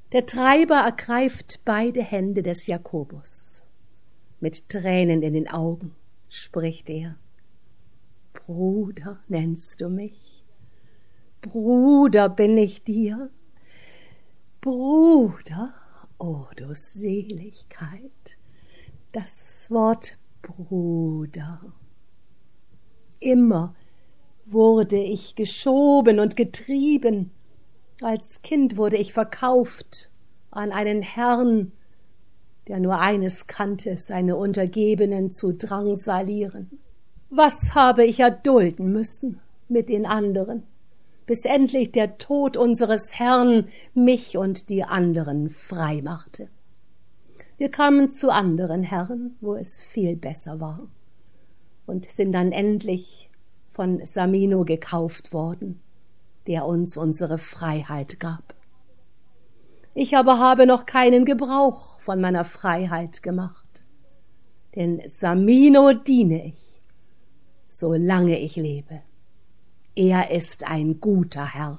Der Treiber ergreift beide Hände des Jakobus. Mit Tränen in den Augen spricht er: Bruder nennst du mich, Bruder bin ich dir, Bruder, o du Seligkeit, das Wort Bruder. Immer wurde ich geschoben und getrieben, als Kind wurde ich verkauft an einen Herrn, der nur eines kannte, seine Untergebenen zu drangsalieren. Was habe ich erdulden müssen mit den anderen, bis endlich der Tod unseres Herrn mich und die anderen frei machte. Wir kamen zu anderen Herren, wo es viel besser war, und sind dann endlich von Samino gekauft worden, der uns unsere Freiheit gab. Ich aber habe noch keinen Gebrauch von meiner Freiheit gemacht, denn Samino diene ich, solange ich lebe. Er ist ein guter Herr.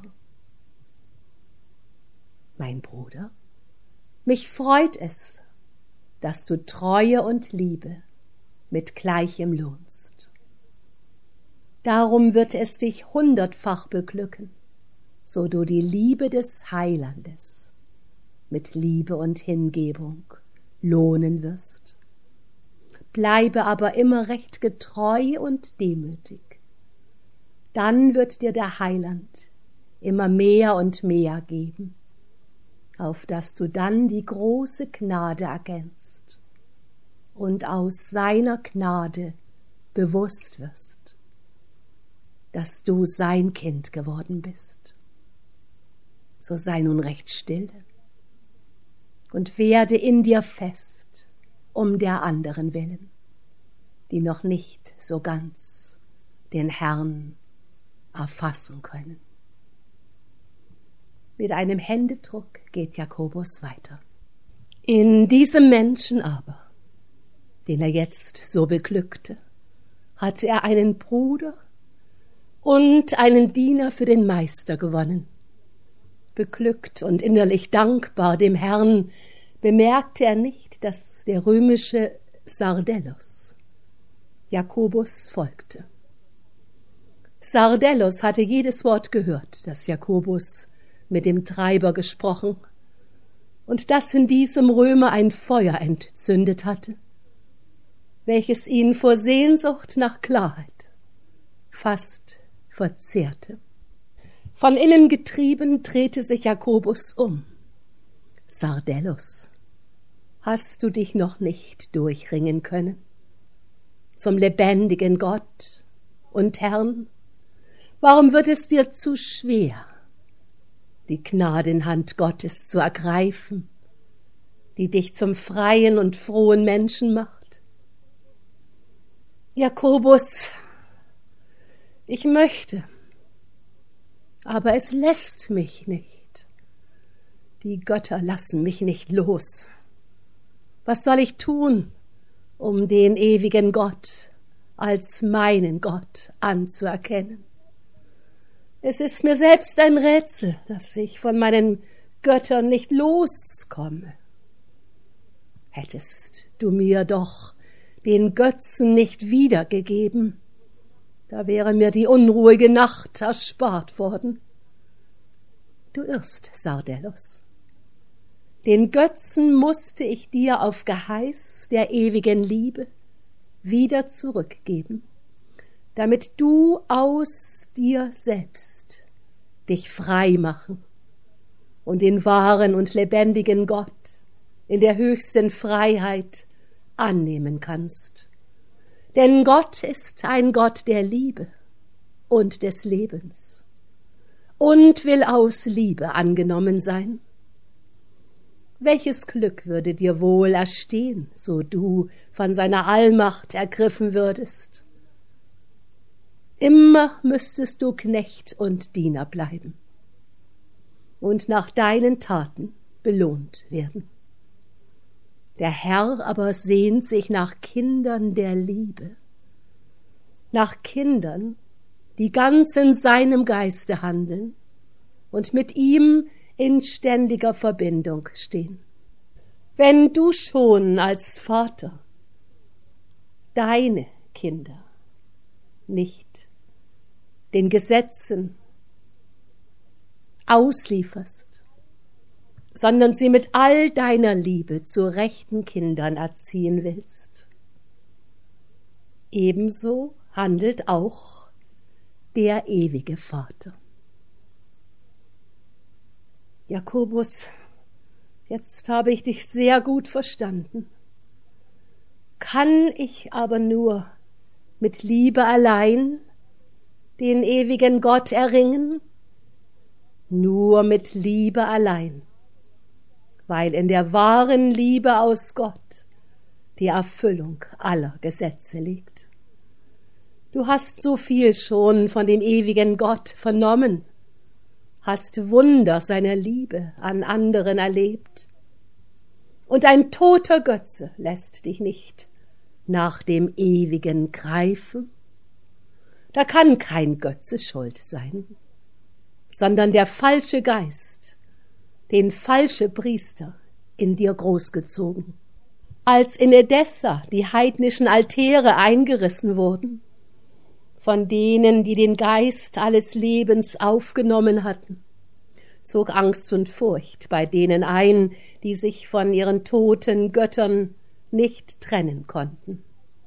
Mein Bruder, mich freut es, dass du Treue und Liebe mit Gleichem lohnst. Darum wird es dich 100-fach beglücken, so du die Liebe des Heilandes mit Liebe und Hingebung lohnen wirst. Bleibe aber immer recht getreu und demütig. Dann wird dir der Heiland immer mehr und mehr geben, auf dass du dann die große Gnade erkennst und aus seiner Gnade bewusst wirst, dass du sein Kind geworden bist. So sei nun recht stille und werde in dir fest um der anderen willen, die noch nicht so ganz den Herrn erfassen können. Mit einem Händedruck geht Jakobus weiter. In diesem Menschen aber, den er jetzt so beglückte, hatte er einen Bruder und einen Diener für den Meister gewonnen. Beglückt und innerlich dankbar dem Herrn bemerkte er nicht, dass der römische Sardellos Jakobus folgte. Sardellos hatte jedes Wort gehört, das Jakobus mit dem Treiber gesprochen, und dass in diesem Römer ein Feuer entzündet hatte, welches ihn vor Sehnsucht nach Klarheit fast verzehrte. Von innen getrieben drehte sich Jakobus um. Sardellos, hast du dich noch nicht durchringen können zum lebendigen Gott und Herrn? Warum wird es dir zu schwer, die Gnadenhand Gottes zu ergreifen, die dich zum freien und frohen Menschen macht? Jakobus, ich möchte, aber es lässt mich nicht. Die Götter lassen mich nicht los. Was soll ich tun, um den ewigen Gott als meinen Gott anzuerkennen? Es ist mir selbst ein Rätsel, dass ich von meinen Göttern nicht loskomme. Hättest du mir doch den Götzen nicht wiedergegeben, da wäre mir die unruhige Nacht erspart worden. Du irrst, Sardellos. Den Götzen musste ich dir auf Geheiß der ewigen Liebe wieder zurückgeben, damit du aus dir selbst dich frei machen und den wahren und lebendigen Gott in der höchsten Freiheit annehmen kannst. Denn Gott ist ein Gott der Liebe und des Lebens und will aus Liebe angenommen sein. Welches Glück würde dir wohl erstehen, so du von seiner Allmacht ergriffen würdest? Immer müsstest du Knecht und Diener bleiben und nach deinen Taten belohnt werden. Der Herr aber sehnt sich nach Kindern der Liebe, nach Kindern, die ganz in seinem Geiste handeln und mit ihm in ständiger Verbindung stehen. Wenn du schon als Vater deine Kinder nicht den Gesetzen auslieferst, sondern sie mit all deiner Liebe zu rechten Kindern erziehen willst, ebenso handelt auch der ewige Vater. Jakobus, jetzt habe ich dich sehr gut verstanden. Kann ich aber nur mit Liebe allein den ewigen Gott erringen? Nur mit Liebe allein, weil in der wahren Liebe aus Gott die Erfüllung aller Gesetze liegt. Du hast so viel schon von dem ewigen Gott vernommen, hast Wunder seiner Liebe an anderen erlebt, und ein toter Götze lässt dich nicht nach dem Ewigen greifen. Da kann kein Götze schuld sein, sondern der falsche Geist, den falsche Priester in dir großgezogen. Als in Edessa die heidnischen Altäre eingerissen wurden, von denen, die den Geist alles Lebens aufgenommen hatten, zog Angst und Furcht bei denen ein, die sich von ihren toten Göttern nicht trennen konnten.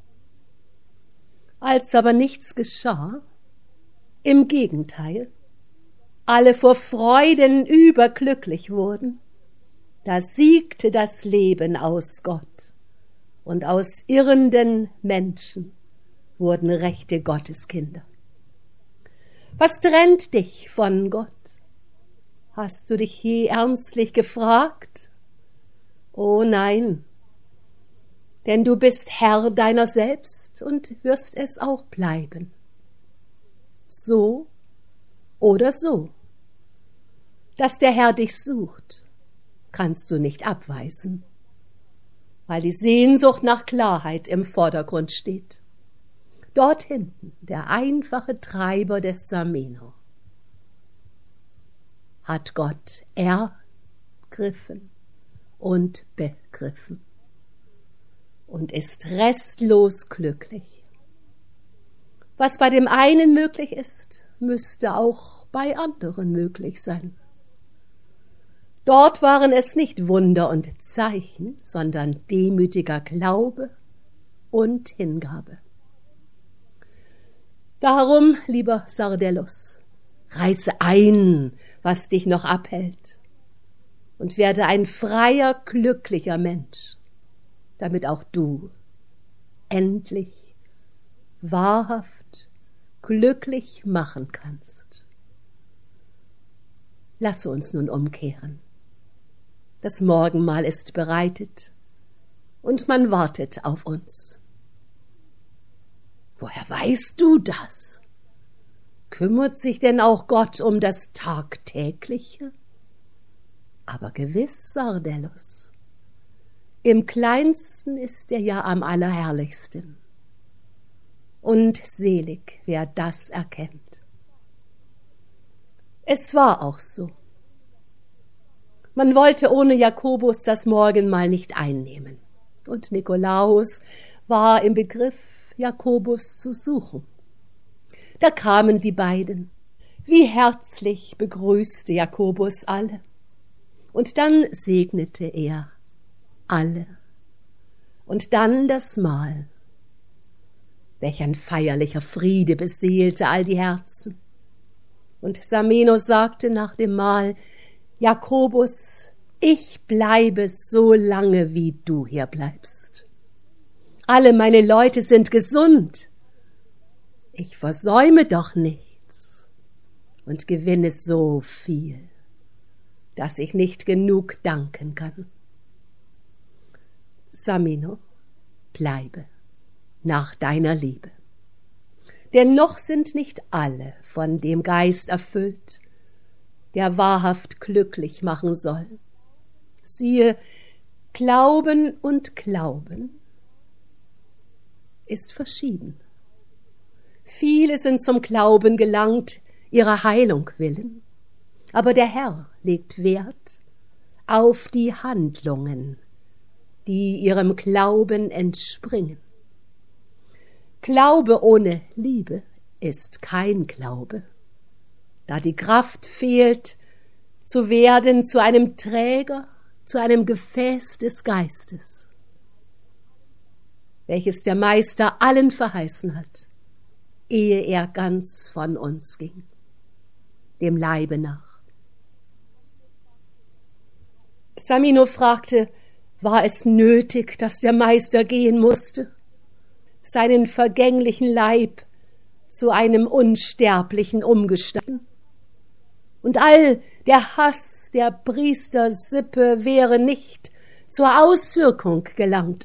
Als aber nichts geschah, im Gegenteil, alle vor Freuden überglücklich wurden, da siegte das Leben aus Gott, und aus irrenden Menschen wurden rechte Gotteskinder. Was trennt dich von Gott? Hast du dich je ernstlich gefragt? Oh nein, denn du bist Herr deiner selbst und wirst es auch bleiben. So oder so. Dass der Herr dich sucht, kannst du nicht abweisen, weil die Sehnsucht nach Klarheit im Vordergrund steht. Dort hinten der einfache Treiber des Sameno hat Gott ergriffen und begriffen und ist restlos glücklich. Was bei dem einen möglich ist, müsste auch bei anderen möglich sein. Dort waren es nicht Wunder und Zeichen, sondern demütiger Glaube und Hingabe. Darum, lieber Sardellos, reiße ein, was dich noch abhält, und werde ein freier, glücklicher Mensch, damit auch du endlich wahrhaft glücklich machen kannst. Lasse uns nun umkehren. Das Morgenmahl ist bereitet, und man wartet auf uns. Woher weißt du das? Kümmert sich denn auch Gott um das Tagtägliche? Aber gewiss, Sardellos, im Kleinsten ist er ja am allerherrlichsten. Und selig, wer das erkennt. Es war auch so. Man wollte ohne Jakobus das Morgenmahl nicht einnehmen, und Nikolaus war im Begriff, Jakobus zu suchen. Da kamen die beiden. Wie herzlich begrüßte Jakobus alle. Und dann segnete er alle. Und dann das Mahl. Welch ein feierlicher Friede beseelte all die Herzen. Und Sameno sagte nach dem Mahl, Jakobus, ich bleibe so lange, wie du hier bleibst. Alle meine Leute sind gesund. Ich versäume doch nichts und gewinne so viel, dass ich nicht genug danken kann. Sameno, bleibe nach deiner Liebe. Denn noch sind nicht alle von dem Geist erfüllt, der wahrhaft glücklich machen soll. Siehe, Glauben und Glauben ist verschieden. Viele sind zum Glauben gelangt, ihrer Heilung willen. Aber der Herr legt Wert auf die Handlungen, die ihrem Glauben entspringen. Glaube ohne Liebe ist kein Glaube, da die Kraft fehlt, zu werden zu einem Träger, zu einem Gefäß des Geistes, welches der Meister allen verheißen hat, ehe er ganz von uns ging, dem Leibe nach. Samino fragte, war es nötig, dass der Meister gehen musste, seinen vergänglichen Leib zu einem Unsterblichen umgestalten? Und all der Hass der Priestersippe wäre nicht zur Auswirkung gelangt.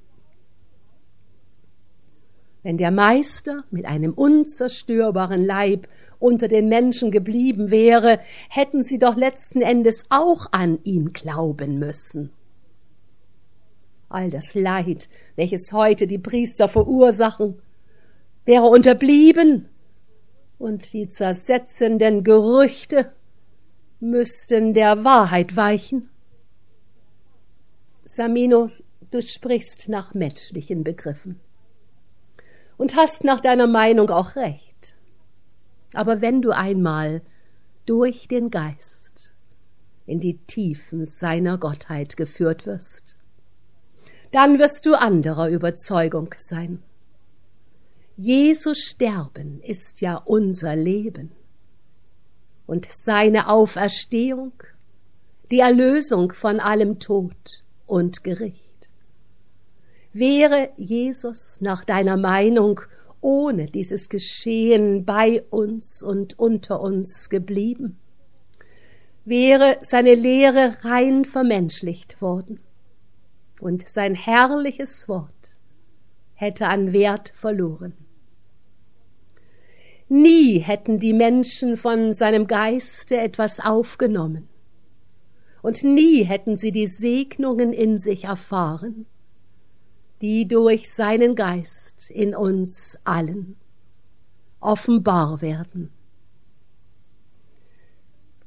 Wenn der Meister mit einem unzerstörbaren Leib unter den Menschen geblieben wäre, hätten sie doch letzten Endes auch an ihn glauben müssen. All das Leid, welches heute die Priester verursachen, wäre unterblieben, und die zersetzenden Gerüchte müssten der Wahrheit weichen. Samino, du sprichst nach menschlichen Begriffen und hast nach deiner Meinung auch recht. Aber wenn du einmal durch den Geist in die Tiefen seiner Gottheit geführt wirst, dann wirst du anderer Überzeugung sein. Jesu Sterben ist ja unser Leben und seine Auferstehung die Erlösung von allem Tod und Gericht. Wäre Jesus nach deiner Meinung ohne dieses Geschehen bei uns und unter uns geblieben, wäre seine Lehre rein vermenschlicht worden und sein herrliches Wort hätte an Wert verloren. Nie hätten die Menschen von seinem Geiste etwas aufgenommen und nie hätten sie die Segnungen in sich erfahren, die durch seinen Geist in uns allen offenbar werden.